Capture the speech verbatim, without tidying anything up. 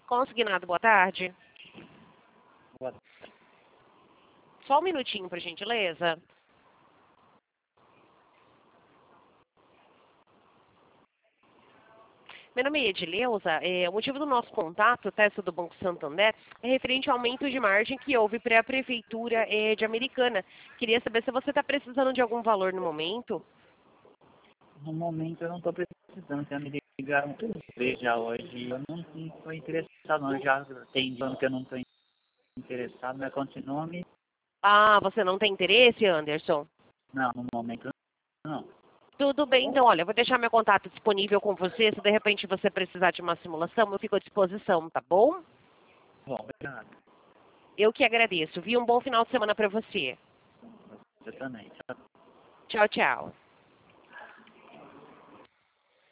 Consignado, boa tarde. Boa. Só um minutinho, por gentileza. Meu nome é Edileuza. É, o motivo do nosso contato, teste do Banco Santander, é referente ao aumento de margem que houve para a Prefeitura é, de Americana. Queria saber se você está precisando de algum valor no momento. No momento eu não estou precisando, já me ligaram três vezes já hoje. Eu não estou interessado, não. Eu já tem ano que eu não estou interessado, mas continua me. Ah, você não tem interesse, Anderson? Não, no momento não. Tudo bem, então, olha, eu vou deixar meu contato disponível com você. Se de repente você precisar de uma simulação, eu fico à disposição, tá bom? Bom, obrigado. Eu que agradeço. Vi um bom final de semana para você. Você também. Tchau. Tchau, tchau.